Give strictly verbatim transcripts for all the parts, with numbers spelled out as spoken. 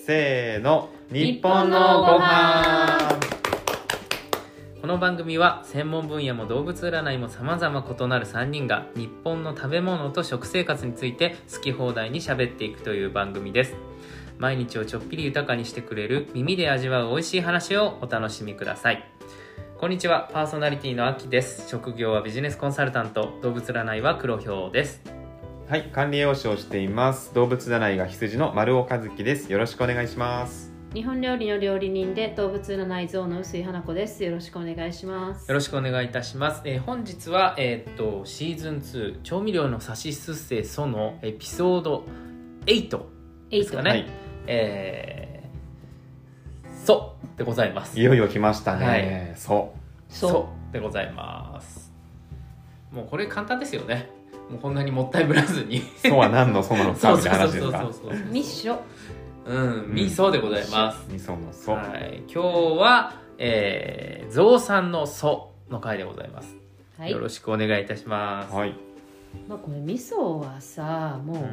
せーの、 日本のご飯。 この番組は専門分野も動物占いも様々異なるさんにんが日本の食べ物と食生活について好き放題に喋っていくという番組です。毎日をちょっぴり豊かにしてくれる耳で味わう美味しい話をお楽しみください。こんにちは、パーソナリティのあきです。職業はビジネスコンサルタント、動物占いは黒ひょうです。 はい、管理栄養士をしています。動物占いが羊の丸尾和樹です。よろしくお願いします。 日本料理の料理人で動物占い像の臼井花子です。よろしくお願いします。 よろしくお願いいたします。えー、本日は、えー、っとシーズンツー調味料のさしすせそのエピソードエイトですかね。はい、えー、そうでございます。 いよいよ来ましたね。はい、 そうそうでございます。もうこれ簡単ですよね。もうこんなにもったいぶらずにそうは何のそなのかみたいな話ですか。 ミッショうん、味噌でございます。 味噌のそ、 はい、今日は、えー、ゾウさんのその回でございます、はい、よろしくお願いいたします。 はい。 まあ、これ味噌はさ、もう、うん、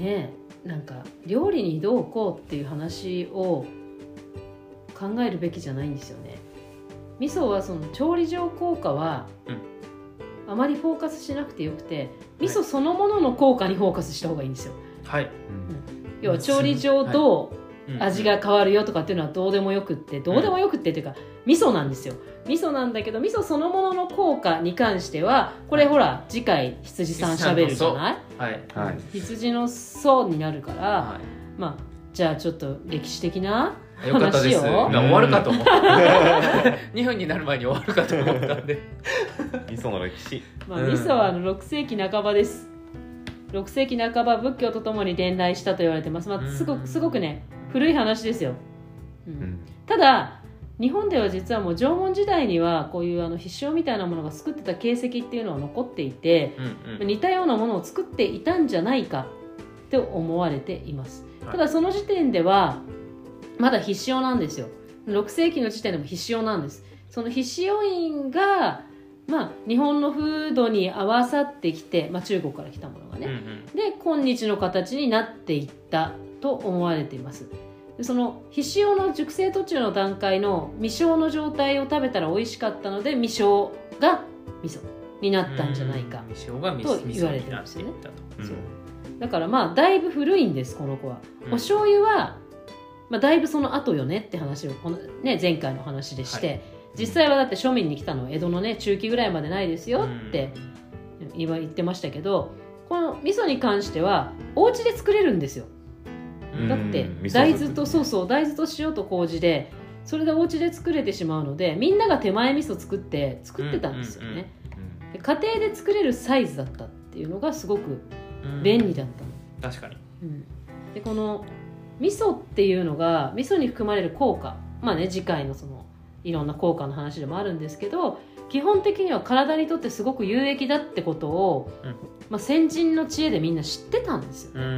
ねえ、なんか料理にどうこうっていう話を考えるべきじゃないんですよね。味噌はその調理上効果は、うん、あまりフォーカスしなくてよくて、味噌そのものの効果にフォーカスした方がいいんですよ。 はい、 うん要は調理上どう味が変わるよとかっていうのはどうでもよくってどうでもよくってっていうか味噌なんですよ。味噌なんだけど味噌そのものの効果に関してはこれほら次回羊さんしゃべるじゃない。 はいはい、 羊の層になるから、はい、まあじゃあちょっと歴史的な話をよかったです。終わるかと思ったにふんになる前に終わるかと思ったんで味噌の歴史、 まあ、味噌はあのろくせいきなかばです。ろくせいきなかば仏教とともに伝来したと言われてます。まあ、すごく、すごくね古い話ですよ、うんうん、ただ日本では実はもう縄文時代にはこういうあの必勝みたいなものが作ってた形跡っていうのは残っていて、うんうん、似たようなものを作っていたんじゃないかって思われています、はい、ただその時点ではまだ必勝なんですよ。ろくせいきの時点でも必勝なんです。その必死要因がまあ、日本の風土に合わさってきて、まあ、中国から来たものがね、うんうん、で今日の形になっていったと思われています。でその必死用の熟成途中の段階の未生の状態を食べたら美味しかったので未生が味噌になったんじゃないかと言われてるんですよね。そうだからまあだいぶ古いんですこの子は、うん、お醤油は、まあ、だいぶその後よねって話をこの、ね、前回の話でして、はい実際はだって庶民に来たのは江戸のね中期ぐらいまでないですよって今言ってましたけど、この味噌に関してはお家で作れるんですよ。だって大豆とそうそう大豆と塩と麹でそれでお家で作れてしまうのでみんなが手前味噌作って作ってたんですよね。で家庭で作れるサイズだったっていうのがすごく便利だったの。 確かに、 うん、でこの味噌っていうのが味噌に含まれる効果まあね次回のそのいろんな効果の話でもあるんですけど基本的には体にとってすごく有益だってことを、うんまあ、先人の知恵でみんな知ってたんですよ、うん、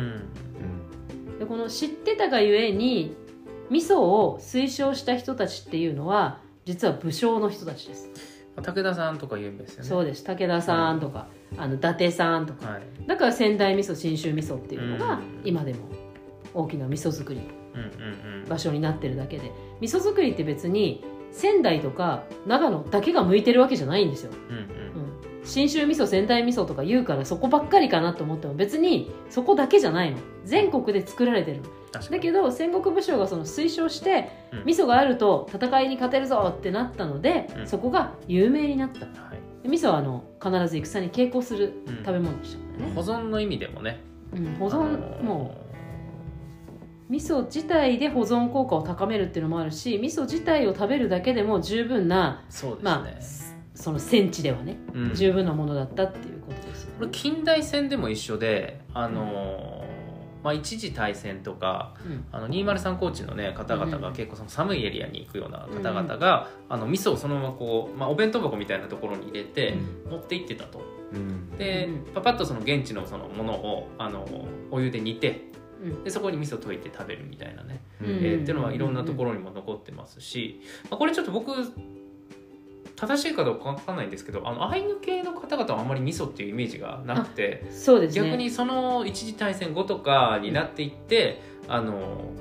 でこの知ってたがゆえに味噌を推奨した人たちっていうのは実は武将の人たちです。 武田さんとか言うんですよね。 そうです武田さんとか、はい、あの伊達さんとか、はい、だから仙台味噌信州味噌っていうのが今でも大きな味噌作り場所になってるだけで味噌作りって別に仙台とか長野だけが向いてるわけじゃないんですよ、うんうんうん、信州味噌仙台味噌とか言うからそこばっかりかなと思っても別にそこだけじゃないの。全国で作られてるの。だけど戦国武将がその推奨して、うん、味噌があると戦いに勝てるぞってなったので、うん、そこが有名になった、はい、味噌はあの必ず戦に傾向する食べ物でしたからね、 うん、保存の意味でもね、 うん、保存、あのー、もう味噌自体で保存効果を高めるっていうのもあるし味噌自体を食べるだけでも十分なそうですね、 まあ、その戦地ではね、うん、十分なものだったっていうことですよね。 これ近代戦でも一緒であの、うんまあ、一次大戦とか、うん、あのにひゃくさん高地の、ね、方々が結構その寒いエリアに行くような方々が、うん、あの味噌をそのままこう、まあ、お弁当箱みたいなところに入れて、うん、持って行ってたと、うん、でパパッとその現地のそのものをあのお湯で煮てでそこに味噌溶いて食べるみたいなね、うんえー、っていうのはいろんなところにも残ってますし、まあ、これちょっと僕正しいかどうか分かんないんですけどあのアイヌ系の方々はあんまり味噌っていうイメージがなくてそうです、ね、 逆にその一次大戦後とかになっていって、うん、あの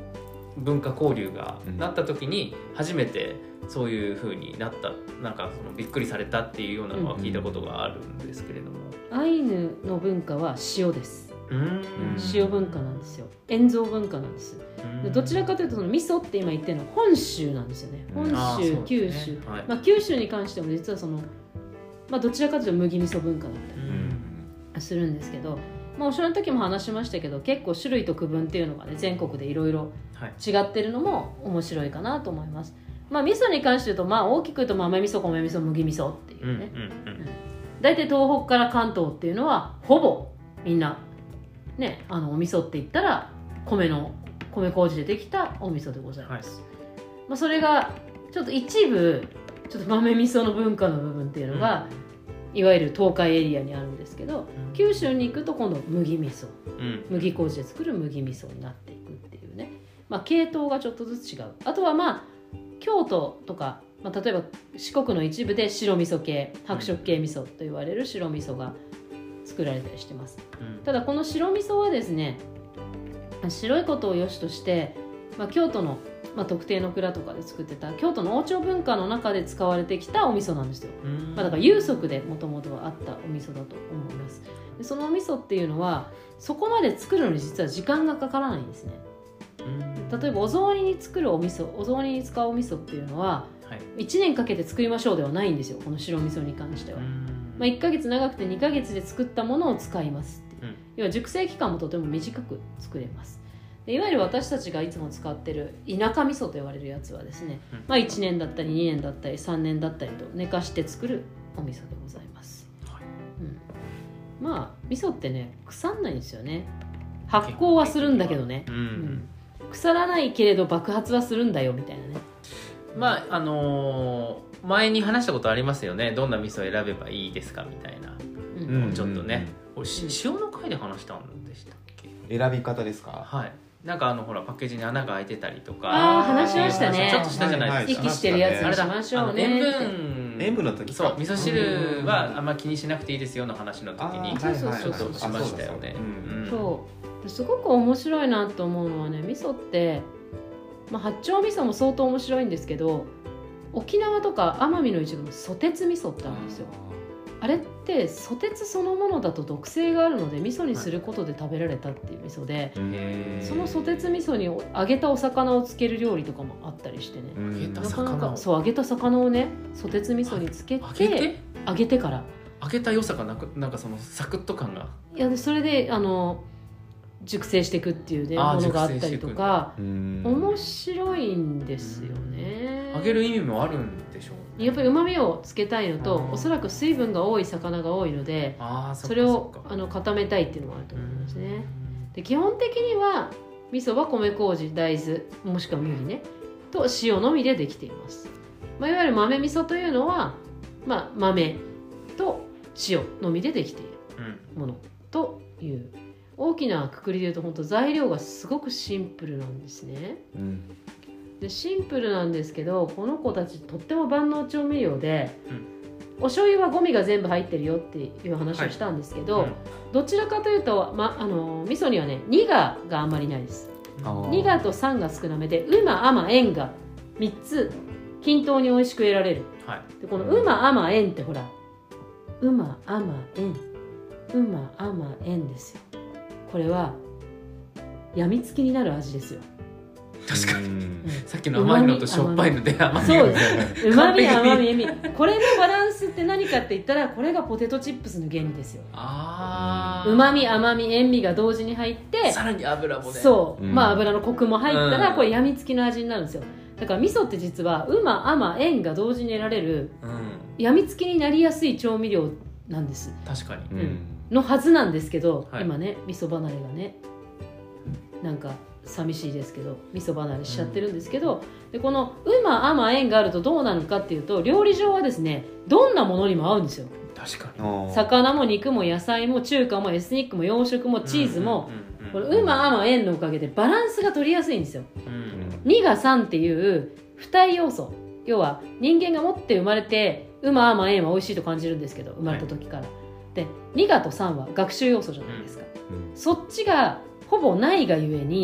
文化交流がうんなった時に初めてそういう風になった、なんかそのびっくりされたっていうようなのは聞いたことがあるんですけれども、 アイヌの文化は塩です。 うんうん塩文化なんですよ。塩蔵文化なんです。でどちらかというとその味噌って今言ってるのは本州なんですよね。 うん本州、 あーそうです九ね州、 はいまあ、九州に関しても実はその、まあ、どちらかというと麦味噌文化だったりうんするんですけど、まあ、お城の時も話しましたけど結構種類と区分っていうのがね全国でいろいろはい違ってるのも面白いかなと思います。まあ味噌に関して言うと、まあ、大きく言うと豆味噌米味噌麦味噌っていううんうんね、 うん大体東北から関東っていうのはほぼみんなねあのお味噌って言ったら米の米麹でできたお味噌でございます、まあ、それがちょっと一部ちょっと豆味噌の文化の部分っていうのが、いわゆる東海エリアにあるんですけど、九州に行くと今度麦味噌うん麦麹で作る麦味噌になっていくっていうね、まあ、系統がちょっとずつ違う。あとはまあ京都とか、まあ、例えば四国の一部で白味噌系白色系味噌と言われる白味噌が作られたりしてます。 うんただこの白味噌はですね、白いことを良しとして、まあ、京都の、まあ、特定の蔵とかで作ってた京都の王朝文化の中で使われてきたお味噌なんですよ。 うんまあ、だから有足でもともとはあったお味噌だと思います。でそのお味噌っていうのはそこまで作るのに実は時間がかからないんですね。 うん例えばお雑煮に作るお味噌お雑煮に使うお味噌っていうのははいいちねんかけて作りましょうではないんですよ、この白味噌に関しては。 うんまあ、いっかげつ長くてにかげつで作ったものを使いますっていう、 うん要は熟成期間もとても短く作れます。でいわゆる私たちがいつも使ってる田舎味噌と言われるやつはですね、 うんまあ、いちねんだったりにねんだったりさんねんだったりと寝かして作るお味噌でございます、 はいうん、まあ味噌ってね腐んないんですよね。発酵はするんだけどね、 うんうん腐らないけれど爆発はするんだよみたいなね。 まああのー前に話したことありますよね、どんな味噌を選べばいいですかみたいな、 うんうんちょっとね、 うんこれし塩の回で話したんでしたっけ。 選び方ですか？ はい、なんかあのほらパッケージに穴が開いてたりとか、 あー話しましたねちょっとしたじゃないですか、 息してるやつあれだにしましょうあのね塩って分塩分の時かそう味噌汁はあんま気にしなくていいですよの話の時にあーはいはいはいちょっとしましたよね。 うんうんそうすごく面白いなと思うのはね、味噌って、まあ、八丁味噌も相当面白いんですけど、沖縄とか奄美の一部のソテツ味噌ってあるんですよ。あれってソテツそのものだと毒性があるので味噌にすることで食べられたっていう味噌で、 へーそのソテツ味噌に揚げたお魚をつける料理とかもあったりしてね、 うん揚げたなかな魚をかそう揚げた魚をねソテツ味噌につけて揚げて揚げてから揚げた良さがなくなんかそのサクッと感がいやでそれであの熟成していくっていう、ね、 あーものがあったりとかうん面白いんですよね。 揚げる意味もあるんでしょうね。 やっぱり旨味をつけたいのとあーおそらく水分が多い魚が多いのであーそっかそれをそっかあの固めたいっていうのもあると思いますね。で基本的には味噌は米麹大豆もしくは麦ねと塩のみでできています、まあ、いわゆる豆味噌というのは、まあ、豆と塩のみでできているうんものという大きな括りで言うと本当材料がすごくシンプルなんですね。 うんでシンプルなんですけどこの子たちとっても万能調味料で、お醤油はゴミが全部入ってるよっていう話をしたんですけど、 はいうんどちらかというと、ま、あの味噌にはねニガがあんまりないです。 あーニガと酸が少なめでウマアマ塩がみっつ均等に美味しく得られる。 はいでこのウマアマ塩ってほらウマアマ塩ウマアマ塩ですよ。これはやみつきになる味ですよ。 確かにうんさっきの甘いのとしょっぱいので甘みそうですうまみ完璧に甘み塩味これのバランスって何かって言ったらこれがポテトチップスの原理ですよ。 あうまみ甘み塩味が同時に入ってさらに油もねそう、 うんまあ油のコクも入ったうんらこれやみつきの味になるんですよ。だから味噌って実はうま甘塩が同時に得られるうんやみつきになりやすい調味料なんです確かにうんのはずなんですけど、 はい今ね味噌離れがねなんか寂しいですけど味噌離れしちゃってるんですけど、でこのうま甘塩があるとどうなるかっていうと料理上はですねどんなものにも合うんですよ。 確かにあー魚も肉も野菜も中華もエスニックも洋食もチーズも、こうんのうま甘塩のおかげでバランスが取りやすいんですよ。 うんうんにがさんっていう付帯要素、要は人間が持って生まれてうま甘塩は美味しいと感じるんですけど生まれた時から、でにがとさんは学習要素じゃないですか、 うんそっちがほぼないがゆえに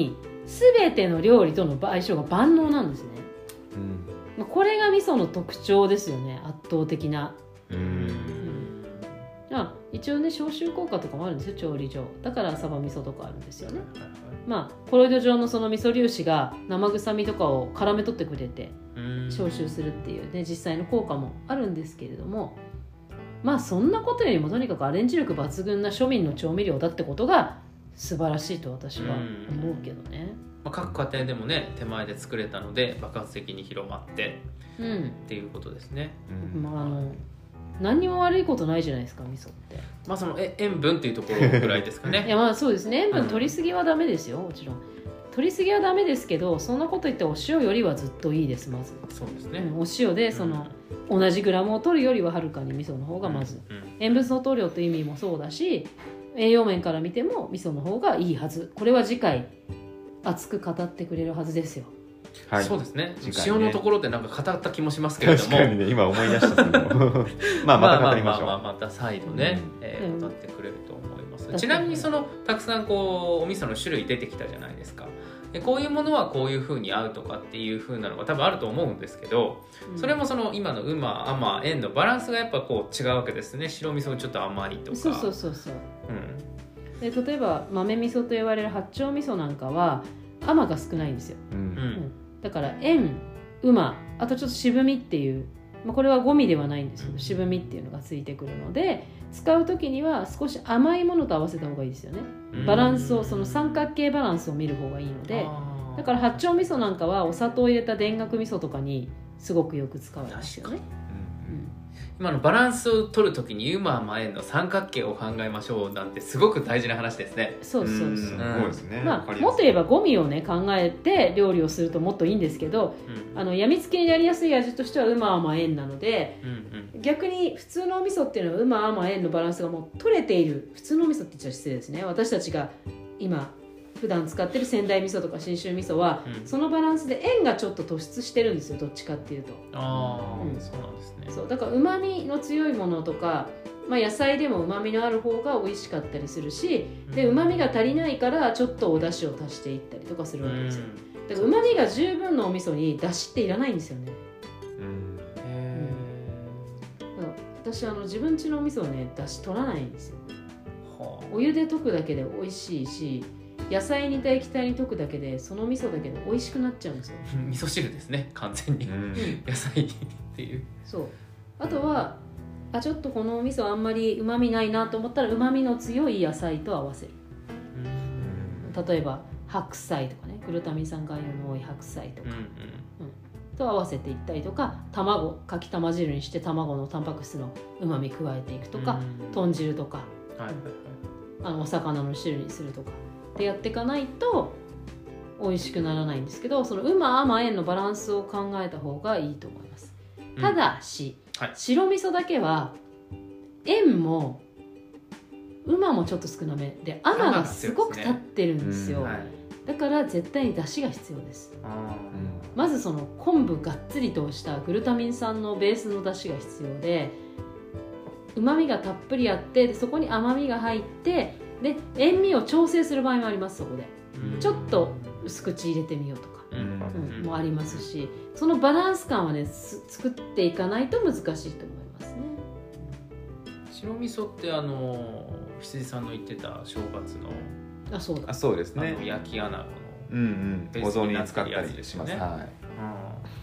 全ての料理との相性が万能なんですね。 うん、 これが味噌の特徴ですよね、圧倒的な。 うん、 うん、あ一応ね消臭効果とかもあるんですよ、調理上だからサバ味噌とかあるんですよね。まあコロイド状のその味噌粒子が生臭みとかを絡め取ってくれて消臭するっていうね実際の効果もあるんですけれども、まあそんなことよりもとにかくアレンジ力抜群な庶民の調味料だってことが素晴らしいと私は思うけどね。 まあ、各家庭でもね手前で作れたので爆発的に広まってうん、 っていうことですね。 うん、 まああの何にも悪いことないじゃないですか味噌って。 まあそのえ塩分っていうところぐらいですかね。 いやまあそうですね、塩分取りすぎはダメですよ、もちろん取りすぎはダメですけど、そんなこと言ってお塩よりはずっといいです。まずそうですね、 うん、お塩でその、うん、同じグラムを取るよりははるかに味噌の方がまず、うんうん、塩分相当量という意味もそうだし栄養面から見ても味噌の方がいいはず。これは次回熱く語ってくれるはずですよ。 はい、そうですね。 ね塩のところでなんか語った気もしますけれども、 確かにね、今思い出したけどまあまた語りましょう。 まあまあまあまた再度ね、うんえー、語ってくれると思います、うん、ちなみにそのたくさんこうお味噌の種類出てきたじゃないですか。でこういうものはこういう風に合うとかっていう風なのが多分あると思うんですけど、それもその今のうま甘塩のバランスがやっぱこう違うわけですね。白味噌ちょっと甘いとか。 そうそうそうそう、 うん、 で例えば豆味噌と言われる八丁味噌なんかは甘が少ないんですよ、 うんうんだから塩、うま、あとちょっと渋みっていう、まあ、これはゴミではないんですけど渋みっていうのがついてくるので使う時には少し甘いものと合わせた方がいいですよね。バランスをその三角形バランスを見る方がいいので、だから八丁味噌なんかはお砂糖を入れた田楽味噌とかにすごくよく使われますよね。 今のバランスを取るときにうま甘塩の三角形を考えましょうなんてすごく大事な話ですね。 そうそうそう、うん、 そうですね。 まあ、もっと言えばゴミをね考えて料理をするともっといいんですけど、うん、あのやみつきになりやすい味としてはうま甘塩なので、うんうん、逆に普通のお味噌っていうのはうま甘塩のバランスがもう取れている普通のお味噌って言っちゃ失礼ですね。私たちが今普段使ってる仙台味噌とか信州味噌は、うん、そのバランスで塩がちょっと突出してるんですよ、どっちかっていうと。 ああ、うん、そうなんですね。 そうだからうまみの強いものとか、まあ、野菜でもうまみのある方が美味しかったりするし、でうまみが足りないからちょっとお出汁を足していったりとかするわけですよ。だからうまみが十分のお味噌に出汁っていらないんですよね。うんへー、私あの自分家のお味噌はね出汁取らないんですよ。はあ、お湯で溶くだけで美味しいし、野菜煮た液体に溶くだけでその味噌だけで美味しくなっちゃうんですよ。 味噌汁ですね、完全に、うん、野菜っていう。そうあとはあちょっとこのお味噌あんまりうまみないなと思ったらうまみの強い野菜と合わせる、うん、例えば白菜とかね、グルタミン酸含有の多い白菜とか、うんうんうん、と合わせていったりとか、卵かきたま汁にして卵のタンパク質のうまみ加えていくとか、うん、豚汁とか、はいはいはい、あのお魚の汁にするとかでやっていかないと美味しくならないんですけど、そのうま甘塩のバランスを考えた方がいいと思います。ただし、うんはい、白味噌だけは塩もうまもちょっと少なめで甘がすごく立ってるんですよ、うんはい、だから絶対に出汁が必要です。あ、うん、まずその昆布がっつりとしたグルタミン酸のベースの出汁が必要で、うまみがたっぷりあってでそこに甘みが入ってで塩味を調整する場合もあります。そこで、うん、ちょっと薄口入れてみようとか、うんうん、もありますし、そのバランス感はね作っていかないと難しいと思いますね。 白味噌ってあの羊さんの言ってた正月のあそうだあそうですね、 あの焼き穴子のうんうん、保存に使ったりします、ね、はい 、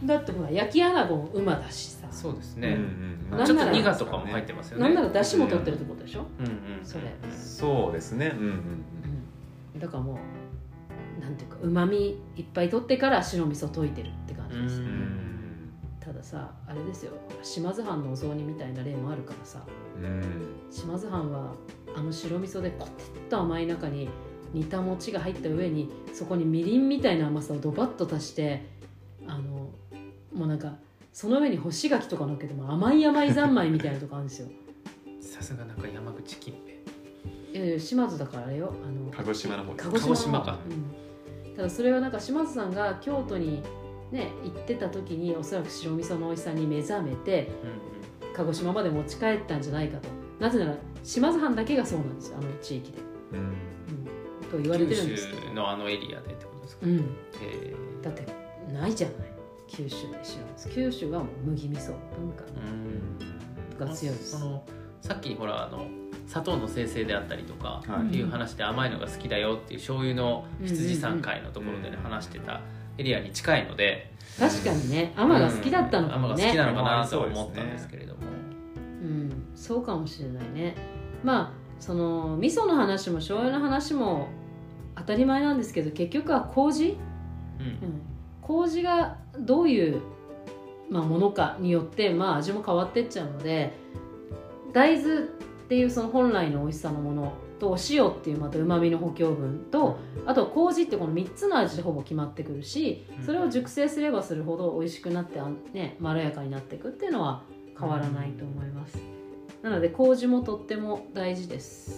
だってほら焼き穴子もうまだしさ。 そうですね、うんうん、ちょっと苦とかも入ってますよね。 なんなら出汁も取ってるってことでしょ、うんうん、それそうですね、うんうんうん、だからもうなんていうかうまみいっぱい取ってから白味噌溶いてるって感じです、うん、たださあれですよ、島津藩のお雑煮みたいな例もあるからさ、うん、島津藩はあの白味噌でコテッと甘い中に煮た餅が入った上にそこにみりんみたいな甘さをドバッと足して、あのもうなんかその上に干し柿とかのっけても甘い甘い三昧みたいなとこあるんですよ。 さすがなんか山口金兵衛。いや島津だからあれよ、あの鹿児島の方です。 鹿児島か、うん、ただそれはなんか島津さんが京都にね行ってた時におそらく白味噌の美味しさに目覚めて、うんうん、鹿児島まで持ち帰ったんじゃないかと。なぜなら島津藩だけがそうなんですよ、あの地域で、うんうん、と言われてるんですけど、 九州のあのエリアでってことですか？ うん、 えだってないじゃない九州で知らないです。九州はもう麦味噌文化ー、うんが強いですそのさっきほらあの砂糖の生成であったりとか、 はいっていう話で甘いのが好きだよっていう醤油の羊さん会のところでね、 うん話してたエリアに近いので、 確かにね甘が好きだったのかもうん甘が好きね、 なのかなと思ったんですけれども、 うん、そうかもしれないね。まあその味噌の話も醤油の話も当たり前なんですけど、結局は麹、 うんうん、麹がどういう、まあ、ものかによって、まあ、味も変わってっちゃうので、大豆っていうその本来の美味しさのものとお塩っていうまたうまみの補強分と、あと麹ってこのみっつの味でほぼ決まってくるし、それを熟成すればするほど美味しくなって、ね、まろやかになっていくっていうのは変わらないと思います。なので麹もとっても大事です。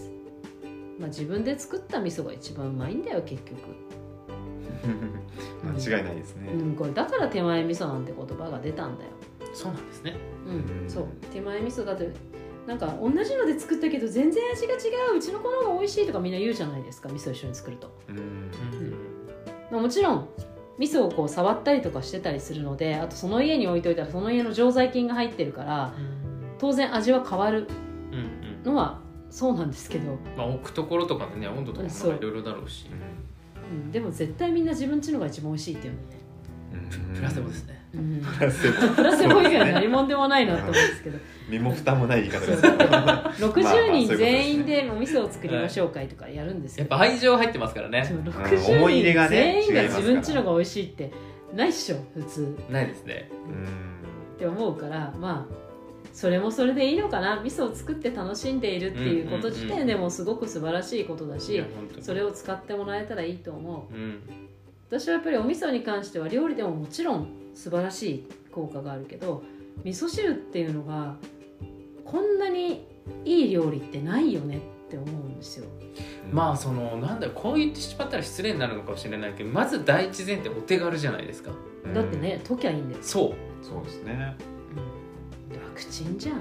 まあ、自分で作った味噌が一番うまいんだよ結局。 間違いないですね、 うん、これだから手前味噌なんて言葉が出たんだよ。 そうなんですね。 うん、 うんそう手前味噌だってなんか同じので作ったけど全然味が違う、うちの子の方が美味しいとかみんな言うじゃないですか、味噌一緒に作ると。 うんうんまあ、もちろん味噌をこう触ったりとかしてたりするので、あとその家に置いといたらその家の常在菌が入ってるから当然味は変わるうんうんのはそうなんですけど、 まあ、置くところとかでね温度とかそうもいろいろだろうし、 うん、でも絶対みんな自分家のが一番美味しいっていうのね、 うんプラセボですね。 うん、 プラセボプラセボ以外何もんでもないなと思うんですけど身も蓋もない言い方ですそうけどろくじゅうにん全員まあまあそういうことですねでお味噌を作りましょう会とかやるんですけど、 やっぱ愛情入ってますからね。 ろくじゅう思い入にんれがね全員が自違いますから分家のが美味しいってないっしょ普通ないですね。 うんって思うから、まあそれもそれでいいのかな。味噌を作って楽しんでいるっていうこと自体でもすごく素晴らしいことだし、 いや本当にそれを使ってもらえたらいいと思う。 うん私はやっぱりお味噌に関しては料理でももちろん素晴らしい効果があるけど、味噌汁っていうのがこんなにいい料理ってないよねって思うんですよ。 まあそのなんだろう、こう言ってしまったら失礼になるのかもしれないけど、まず第一前提お手軽じゃないですか。 うんだってね溶きゃいいんだよ、 そうそうですねうん、楽ちんじゃん。ほん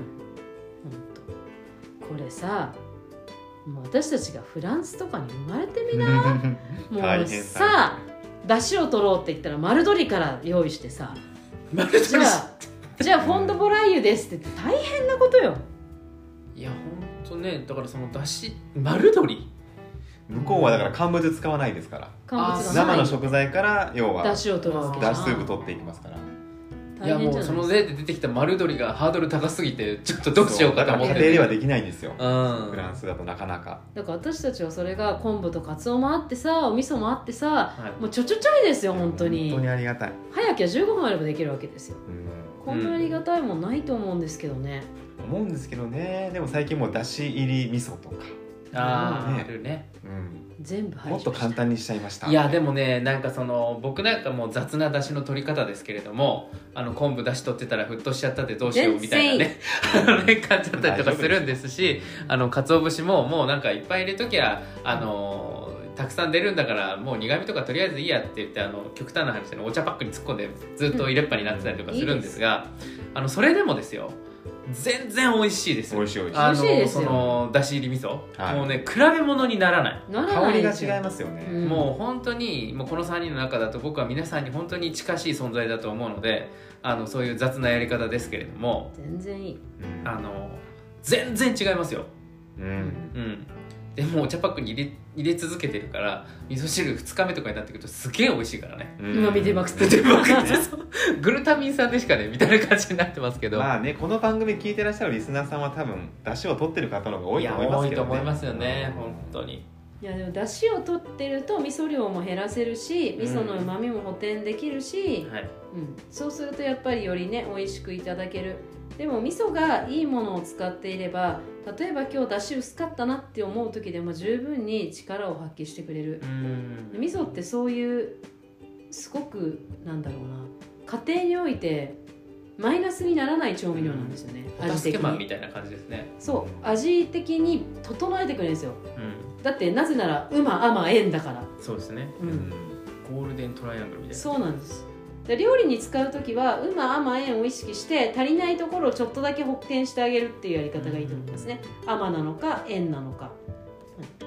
とこれさ、もう私たちがフランスとかに生まれてみなもう大変さ出汁を取ろうって言ったら丸鶏から用意してさ、 丸鶏じゃあじゃあフォンドボライユですって言って大変なことよ。 いや本当ね、だからそのだし丸鶏向こうはだから乾物使わないですから、 乾物がない生の食材から要は出汁を取るわけじゃん。 だしスープ取っていきますからいや大変じゃないもうその例で出てきた丸鶏がハードル高すぎてちょっとどうしようかと思ってそうだから家庭ではできないんですよ、 うんフランスだとなかなかだから私たちはそれが昆布とカツオもあってさ、お味噌もあってさ、 はいもうちょちょちょいですよ本当に。 本当にありがたい、 早きゃじゅうごふんあればできるわけですよ。 うん、 こんなありがたいもんないと思うんですけどね。 思うんですけどね。でも最近もうだし入り味噌とか、 あねーあるね。 うん、 全部排もっと除した簡単にしちゃいました。 いやでもね、なんかその僕なんかもう雑な出汁の取り方ですけれども、あの昆布出汁取ってたら沸騰しちゃったってどうしようみたいなねあのね感じだったりとかするんですし、あの鰹節ももうなんかいっぱい入れときゃあのたくさん出るんだからもう苦味とかとりあえずいいやって言って、あの極端な話でお茶パックに突っ込んでずっと入れっぱになってたりとかするんですが、あのそれでもですよ、全然美味しいですよ。 美味しい美味しい。 あ美味しいですよのそのだし入り味噌、 はいもうね比べ物にならない。 なら香りがないですよ違いますよね。 うんもう本当にもうこのさんにんの中だと僕は皆さんに本当に近しい存在だと思うので、あのそういう雑なやり方ですけれども、 全然いい。 うんあの全然違いますよ。 うんうんでもお茶パックに入れ入れ続けてるから味噌汁ふつかめとかになってくるとすげえ美味しいからね。 うん旨味出まくってで僕そうグルタミン酸でしかねみたいな感じになってますけど、 まあね、この番組聞いてらっしゃるリスナーさんは多分出汁を取ってる方の方が多いと思いますけどね。 いや多いと思いますよね本当に。 いやでも出汁を取ってると味噌量も減らせるし、味噌の旨味も補填できるし、 はい、 うん、そうするとやっぱりよりね美味しくいただける。でも味噌がいいものを使っていれば、例えば今日出汁薄かったなって思う時でも十分に力を発揮してくれる。 うん味噌ってそういうすごくなんだろうな、家庭においてマイナスにならない調味料なんですよね、 お味的助けマンみに。 たいな感じですね。 そう味的に整えてくれるんですよ。 うんだってなぜならうま甘塩だから、 そうですね。 う、 うんんゴールデントライアングルみたいな。 そうなんです。で料理に使う時はうま甘塩を意識して足りないところをちょっとだけ補填してあげるっていうやり方がいいと思いますね。甘なのか塩なのか、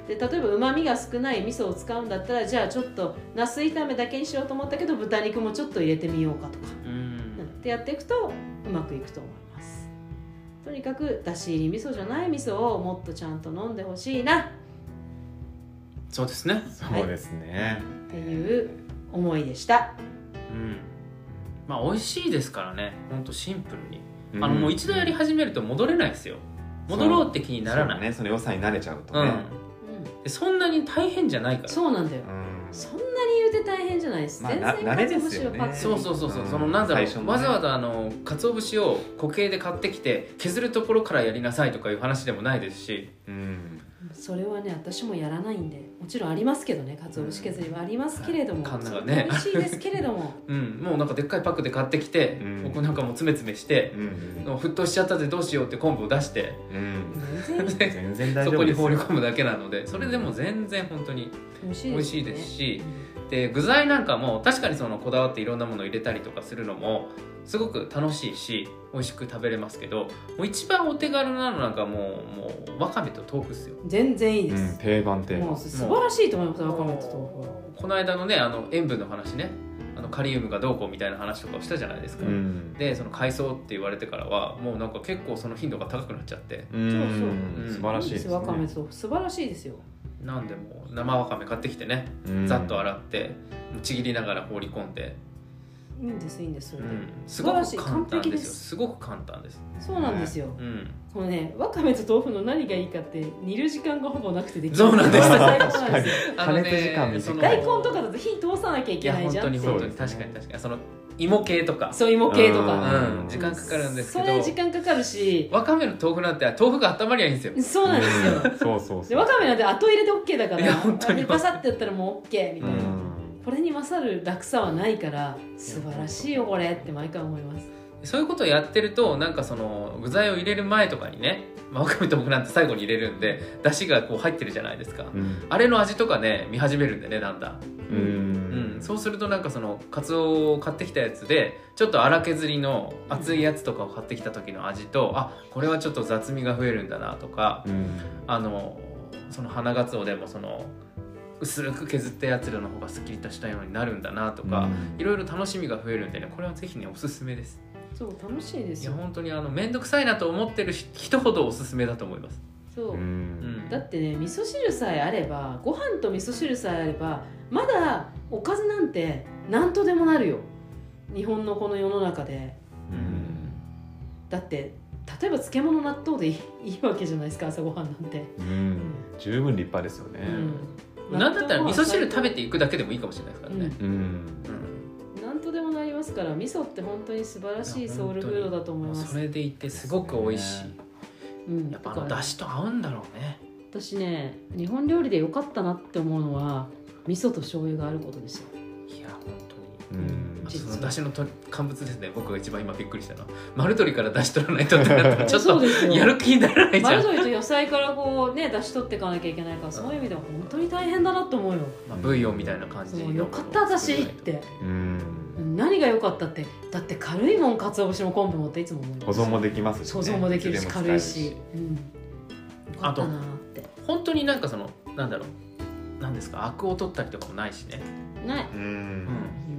で例えばうまみが少ない味噌を使うんだったらじゃあちょっとナス炒めだけにしようと思ったけど豚肉もちょっと入れてみようかとか、 うん、 ってやっていくとうまくいくと思います。とにかくだし入り味噌じゃない味噌をもっとちゃんと飲んでほしいな。 そうですね。 そうですね、 っていう思いでした。 うん、まあ美味しいですからね、ほんとシンプルに、 うん、 あのもう一度やり始めると戻れないですよ。戻ろうって気にならない。 そうね、その良さに慣れちゃうとね、 うん、でそんなに大変じゃないから。 そうなんだよ、うん、そんなに言うて大変じゃないです、 まあ、 全然慣れですよね。 そうそうそうそう、うん、そのなんだろう、ね、わざわざあの鰹節を固形で買ってきて削るところからやりなさいとかいう話でもないですし、 うん、 それはね私もやらないんで、もちろんありますけどね、鰹節削りはありますけれども、 カンナがね美味しいですけれどもうん、もうなんかでっかいパックで買ってきて、うん、僕なんかもう詰め詰めして、うん、沸騰しちゃったでどうしようって昆布を出して、うん、 全然全然大丈夫ですよ。 そこに放り込むだけなので、それでも全然本当に美味しいですね、 美味しいですし、で具材なんかも確かにそのこだわっていろんなものを入れたりとかするのもすごく楽しいし美味しく食べれますけど、もう一番お手軽なのなんかもうもうわかめと豆腐ですよ。 全然いいです、 うん、定番定番。 もう素晴らしいと思います。わかめと豆腐はこの間のね、あの塩分の話ね、あのカリウムがどうこうみたいな話とかをしたじゃないですか、うん、でその海藻って言われてからはもうなんか結構その頻度が高くなっちゃって、 うん、そうそう、 うん、 素晴らしいですね。 わかめと豆腐素晴らしいですよ。 なんでも生わかめ買ってきてね、うん、ざっと洗ってちぎりながら放り込んで、 いいんですいいんです、それで、 うん、すごく簡単ですよ。すごく簡単です。 そうなんですよ、 うん、 このねわかめと豆腐の何がいいかって煮る時間がほぼなくてできる。 そうなんです最高なんですよ。 加熱時間短い。 大根とかだと火通さなきゃいけないじゃん。 いや本当に本当に確かに確かに、その芋系とかそう芋系とか、 うん、時間かかるんですけど、 それ時間かかるし、 わかめの豆腐なんて豆腐が温まりゃいいんですよ。 そうなんですよ、 うん、そうそうそう。 でわかめなんて後入れで OK だから、 いや本当にパサってやったらもう OK みたいな、 うん、 これに勝る楽さはないから素晴らしいよこれって毎回思います。 そういうことをやってるとなんかその具材を入れる前とかにね、まあ、わかめと豆腐なんて最後に入れるんで出汁がこう入ってるじゃないですか、うん、あれの味とかね見始めるんでね、だんだん、うんうん、そうするとなんかそのカツオを買ってきたやつでちょっと粗削りの熱いやつとかを買ってきた時の味と、あこれはちょっと雑味が増えるんだなとか、うん、あのその花ガツオでもその薄く削ったやつらの方がスッキリとしたようになるんだなとか、いろいろ楽しみが増えるんでね、これはぜひねおすすめです。 そう楽しいですよ。 いや本当にあの面倒くさいなと思ってる人ほどおすすめだと思います。 そう、うん、だってね味噌汁さえあれば、ご飯と味噌汁さえあればまだおかずなんて何とでもなるよ、日本のこの世の中で、うん、だって例えば漬物納豆でい い, いいわけじゃないですか、朝ごはんなんて、 うん、十分立派ですよね、 うん、なんだったら味噌汁食べていくだけでもいいかもしれないですからね、うんうんなんとでもなりますから、味噌って本当に素晴らしいソウルフードだと思います。 それでいてすごく美味しい、うん、やっぱあのだしと合うんだろうね。 私ね日本料理で良かったなって思うのは味噌と醤油があることですよ。 いや本当に、うん、そのだしのと乾物ですね。僕が一番今びっくりしたのは丸鶏からだし取らないとってなったらちょっとやる気にならないじゃん。 丸鶏と野菜からこうねだし取っていかなきゃいけないから、そういう意味では本当に大変だなと思うよ、 まあ、ブイヨンみたいな感じでよかった私って、うん何が良かったって、だって軽いもん、鰹節も昆布もっていつも思います。 保存もできますし、ね、 保存もできるし軽いし、うん、よかったなって。 本当になんかそのなんだろうなんですか、アクを取ったりとかもないしね。 ない、うん、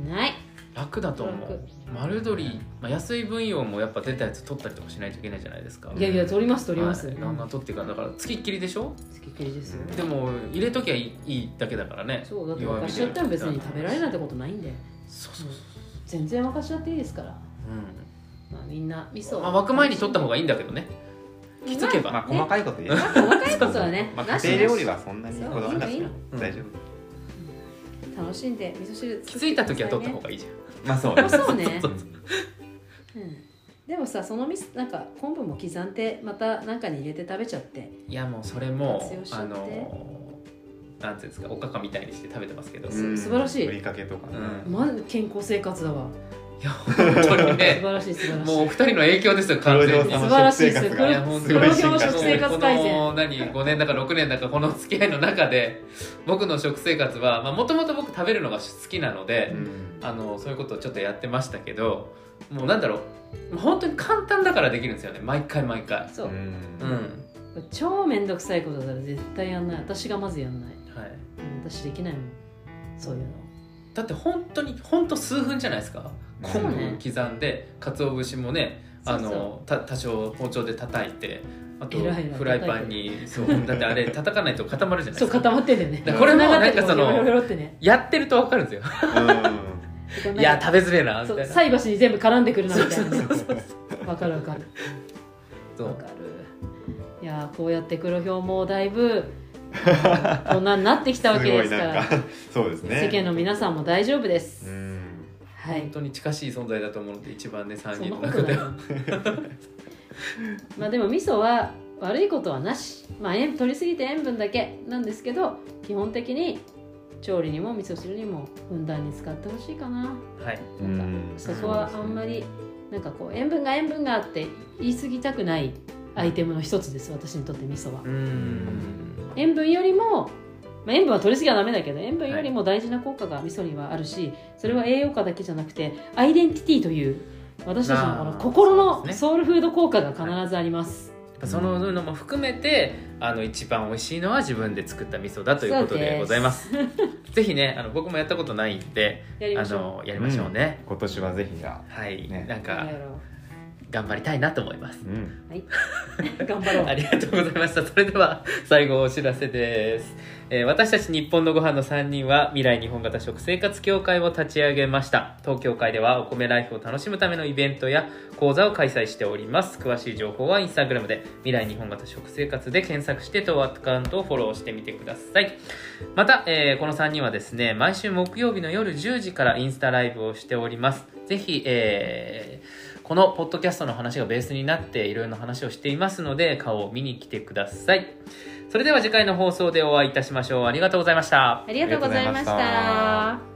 ない楽だと思う。丸鶏、まあ、安い分用もやっぱ出たやつ取ったりとかしないといけないじゃないですか。 いやいや取ります取ります、はい、 ガンガン取ってからだからつきっきりでしょ。 つきっきりですよ。 でも入れときゃいい、いいだけだからね。 そうだって沸かしちゃったら別に食べられないってことないんで。 そうそうそう、 全然沸かしちゃっていいですから、うんまあ、みんな味噌、 まあ、沸く前に取った方がいいんだけどね、気づけば、 まあ、細かいこと言えば、 まあ、細かいことはねまあ、家庭料理はそんなにこだわらなくて大丈夫、楽しんで味噌汁気づいた時は取った方がいいじゃん。 まあそうねそうねうん、でもさそのみなんか昆布も刻んでまた何かに入れて食べちゃって、 いやもうそれもあのなんていうんですか、おかかみたいにして食べてますけど、 素晴らしい。 ふりかけとかね、 うん、まず健康生活だわ。 いや本当にね素晴らしい素晴らしい。 もうお二人の影響ですよ完全に。 素晴らしいです。 いや本当に黒ひょう食生活改善。 この何ごねんだかろくねんだかこの付き合いの中で僕の食生活はもともと僕食べるのが好きなので、うん、あのそういうことをちょっとやってましたけど、もうなんだろう本当に簡単だからできるんですよね、毎回毎回。 そう。うん。 超めんどくさいことだったら絶対やんない。私がまずやんない、 はい、 私できないもんそういうの。 だって本当に本当数分じゃないですか。 そう昆ね布刻んで鰹節もねあのそうそた多少包丁で叩いて、あとえらいなフライパンにそうだってあれ叩かないと固まるじゃないそうですか。 固まってんだよね。 だからこれも繋がってなんかそのてもヘロヘロってね。 やってると分かるんですよ。いや食べづれえなみたいな。 そう菜箸に全部絡んでくるなみたいなね。わかるわかるそうわかる。いやーこうやって黒ひょうもだいぶこんなになってきたわけですからすごいなんかそうですね。 世間の皆さんも大丈夫です、 うんはい本当に近しい存在だと思うので一番ねさんそんにんなことないの中では。 まあでも味噌は悪いことはなし、まあ、塩取りすぎて塩分だけなんですけど基本的に調理にも味噌汁にもふんだんに使ってほしいかな。 はいなんかうんそこはあんまりなんかこう塩分が塩分がって言い過ぎたくないアイテムの一つです、私にとって味噌は。 うーん塩分よりも、まあ、塩分は取りすぎはダメだけど塩分よりも大事な効果が味噌にはあるし、それは栄養価だけじゃなくてアイデンティティという私たちのこの心のソウルフード効果が必ずあります。 そののも含めてあの一番美味しいのは自分で作った味噌だということでございます。ぜひねあの僕もやったことないんでやりましょう。 あのやりましょうね、 うん、今年はぜひじゃはい、 ねなんかやろう頑張りたいなと思います。 うんはい頑張ろう。 ありがとうございました。それでは最後お知らせです、えー私たち日本のご飯のさんにんは未来日本型食生活協会を立ち上げました。当協会ではお米ライフを楽しむためのイベントや講座を開催しております。詳しい情報はインスタグラムで未来日本型食生活で検索して当アカウントをフォローしてみてください。また、えーこのさんにんはですね毎週木曜日の夜じゅうじからインスタライブをしております。ぜひ、えーこのポッドキャストの話がベースになっていろいろな話をしていますので顔を見に来てください。それでは次回の放送でお会いいたしましょう。ありがとうございました。 ありがとうございましありがとうございましたた。